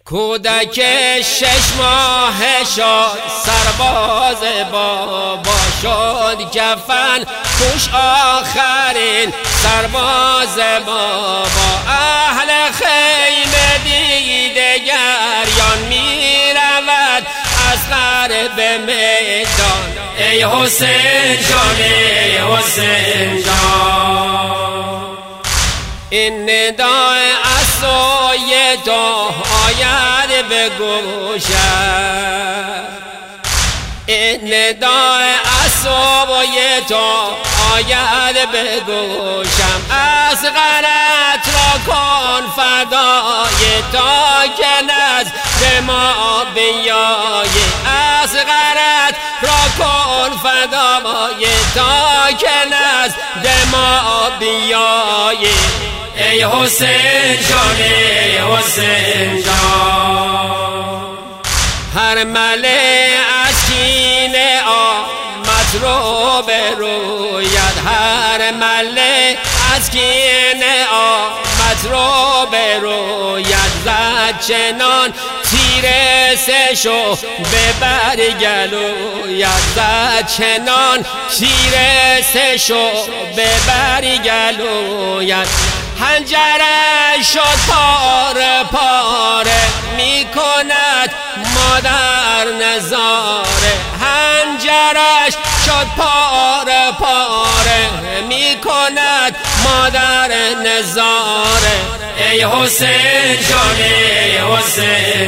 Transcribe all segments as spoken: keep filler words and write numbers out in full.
کودک شش ماه شد سرباز بابا شد کفن پوش آخرین سرباز بابا. اهل خیمه دیده گریان می رود از غرب میدان. ای حسین جان ای حسین جان، این ندای از سوی تو آید به گوشم، این ندای از سوی تو آید به گوشم. از غرت را کن فدای تا که نزد ما بیایی، از غرت را کن فدای تا که نزد ما بیایی. ای حسین جان ای حسین جان، هر مله از کینه آمد رو بروید، هر مله از کینه آمد رو بروید. زد چنان تیر سشو به برگلوید، زد چنان تیر سشو به برگلوید. حنجرش شد پاره پاره می کند مادر نظاره، حنجرش شد پاره پاره می کند مادر نظاره. ای حسین جان ای حسین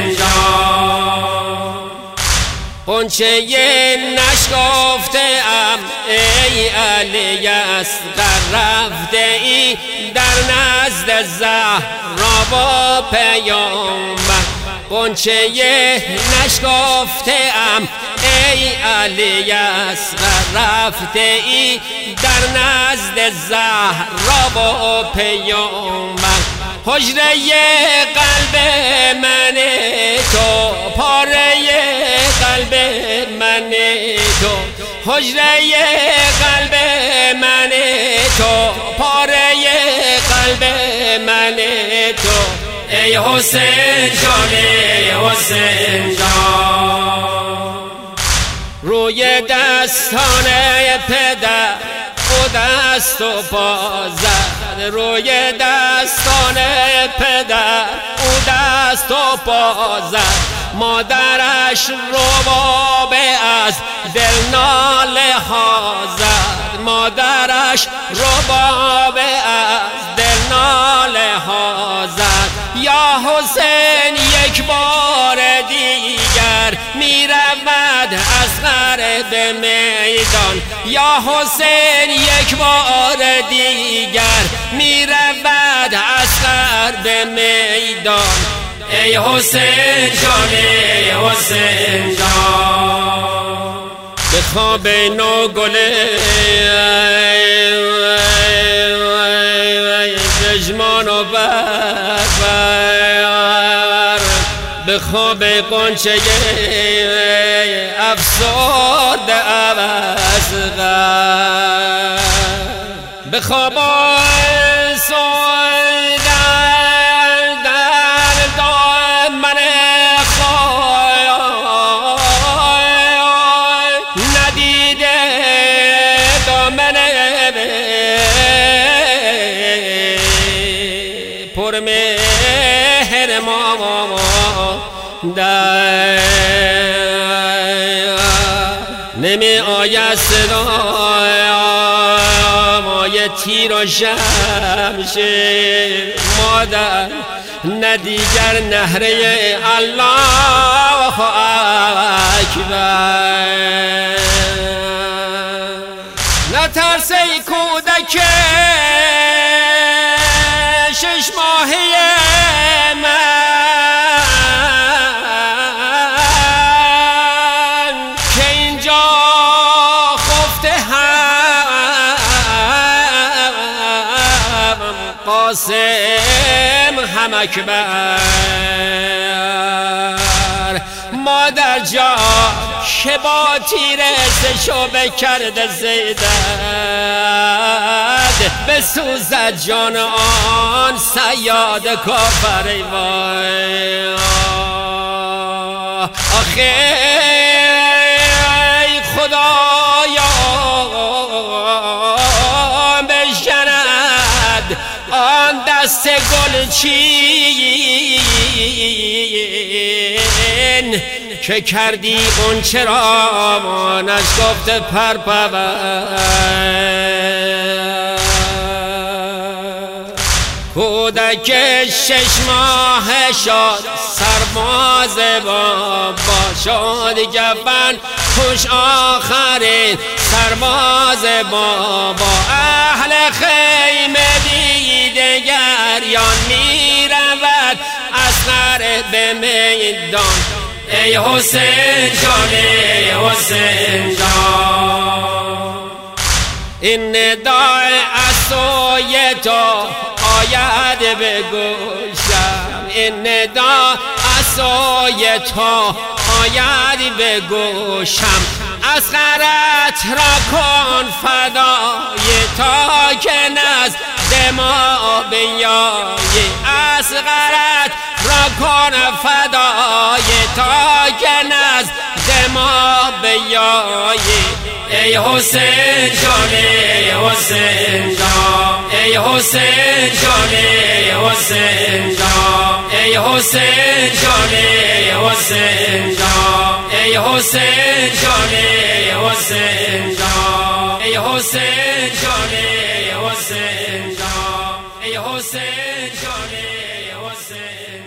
جان، قنچه نشکفته ام ای علی اصغر، رفته ای در نزد زهرا با پیامبر. قنچه نشکفته ام ای علی اصغر، رفته ای در نزد زهرا با پیامبر. حجره قلب من تو، پاره قلب من تو، حجره قلب من تو، پاره قلب من تو. ای حسین جان ای حسین جان، روی دستانه پدر او دست و پا زد، روی دستانه پدر او دست و پا زد. مادرش ربابه از دل ناله ها زد، مادرش ربابه از دل ناله ها زد. یا حسین یک بار دیگر می رود از غرب میدان، یا حسین یک بار دیگر می رود از غرب میدان. ای حسین جان ای حسین جان، به خواب نو گله چشمان و بر، به خواب قنچه افسرده اصغر، به خواب پر مهر ما در نمی آید صدای مای تیر و شمشیر مادر، نه دیگر نهره الله اکبر. نترس ای کودک شش ماهی من که اینجا خفته هم قاسم هم اکبر. مادر جا که با تیر سشوبه کرده زیدد، بسوزد جان آن صیاد کافر. وای آخه خدایا بشکند آن دست گلچین که کردی غنچه را مانش گفته پرپرد. کودک شش ماه شد سرباز بابا شد گفن خوش آخرین سرباز بابا. اهل خیمه دیده گریان می رود اصغر به میدان. ای حسین جان ای حسین جان این ندای از سوی تو آید به گوشم. این ندا از سوی تو آید به گوشم. اصغرت را کن فدای تا که نزد ما بیایی. اصغرت را کن فدای تا که نزد ما بیایی. ای حسین جان ای حسین جان ای حسین جان ای حسین جان ای حسین جان ای حسین جان ای حسین جان ای حسین جان ای حسین جان ای حسین جان ای حسین جان ای حسین